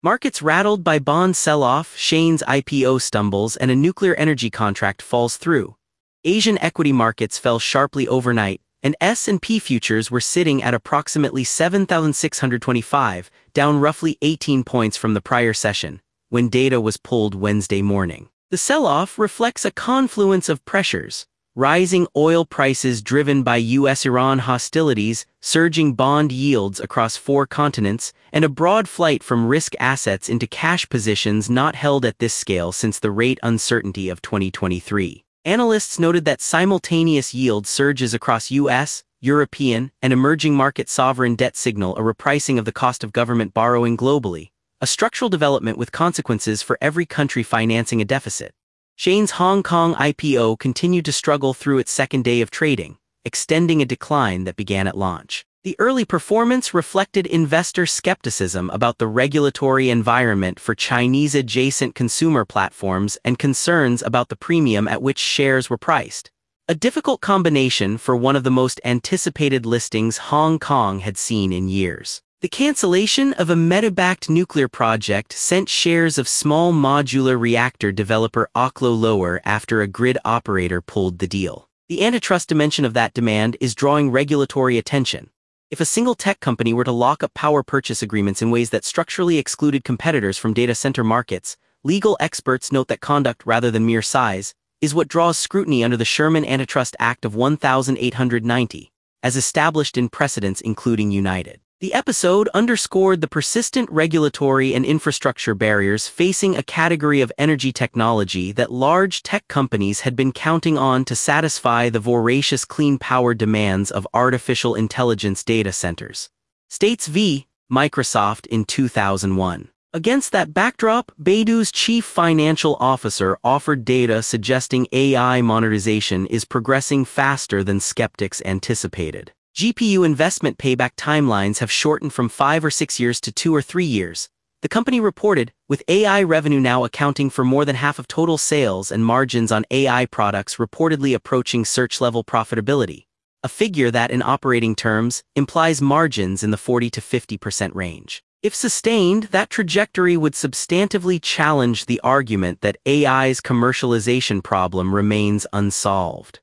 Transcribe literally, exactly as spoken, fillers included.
Markets rattled by bond sell-off, Shane's I P O stumbles, and a nuclear energy contract falls through. Asian equity markets fell sharply overnight, and S and P futures were sitting at approximately seven thousand six hundred twenty-five, down roughly eighteen points from the prior session, when data was pulled Wednesday morning. The sell-off reflects a confluence of pressures: rising oil prices driven by U S Iran hostilities, surging bond yields across four continents, and a broad flight from risk assets into cash positions not held at this scale since the rate uncertainty of twenty twenty-three. Analysts noted that simultaneous yield surges across U S, European, and emerging market sovereign debt signal a repricing of the cost of government borrowing globally, a structural development with consequences for every country financing a deficit. Shane's Hong Kong I P O continued to struggle through its second day of trading, extending a decline that began at launch. The early performance reflected investor skepticism about the regulatory environment for Chinese-adjacent consumer platforms and concerns about the premium at which shares were priced. A difficult combination for one of the most anticipated listings Hong Kong had seen in years. The cancellation of a Meta-backed nuclear project sent shares of small modular reactor developer Oklo lower after a grid operator pulled the deal. The antitrust dimension of that demand is drawing regulatory attention. If a single tech company were to lock up power purchase agreements in ways that structurally excluded competitors from data center markets, legal experts note that conduct rather than mere size is what draws scrutiny under the Sherman Antitrust Act of eighteen ninety, as established in precedents including United. The episode underscored the persistent regulatory and infrastructure barriers facing a category of energy technology that large tech companies had been counting on to satisfy the voracious clean power demands of artificial intelligence data centers. States v. Microsoft in two thousand one. Against that backdrop, Baidu's chief financial officer offered data suggesting A I monetization is progressing faster than skeptics anticipated. G P U investment payback timelines have shortened from five or six years to two or three years, the company reported, with A I revenue now accounting for more than half of total sales and margins on A I products reportedly approaching search-level profitability, a figure that in operating terms implies margins in the forty to fifty percent range. If sustained, that trajectory would substantively challenge the argument that A I's commercialization problem remains unsolved.